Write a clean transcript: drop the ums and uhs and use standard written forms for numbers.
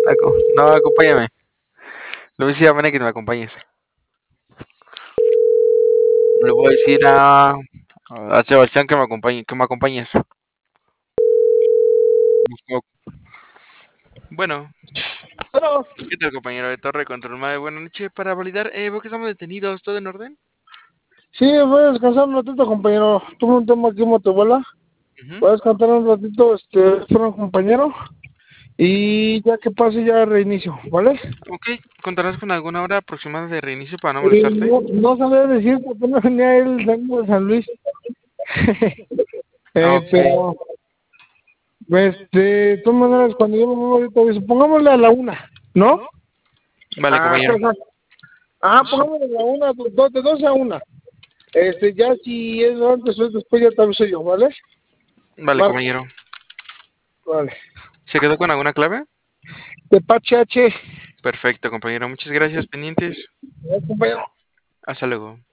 No, acompáñame. Le voy a decir a Vane que me acompañes. Le voy a decir a Sebastián que me acompañes. Bueno, Bueno, ¿qué tal, compañero de Torre Control Mave? Buenas noches. Para validar, veo que estamos detenidos. ¿Todo en orden? sí, voy a descansar un ratito, compañero. Tuve un tema aquí en Motobola. Ujú. Voy a descansar un ratito, espero un compañero. Y ya que pase, ya reinicio, ¿vale? Ok, ¿contarás con alguna hora aproximada de reinicio para no molestarte? No sabía decir por qué no venía él saliendo de San Luis. Ok, Pero, de todas maneras, cuando yo me muevo ahorita, supongámosle a la una, ¿no? vale, ¿Qué compañero. hora? Pongámosle a la una, de 12 a una. Ya si es antes o es después, ya te aviso yo, ¿vale? Vale, Marco, compañero. vale. ¿Se quedó con alguna clave? Tepache H. Perfecto, compañero. Muchas gracias, pendientes. Compañero. Hasta luego.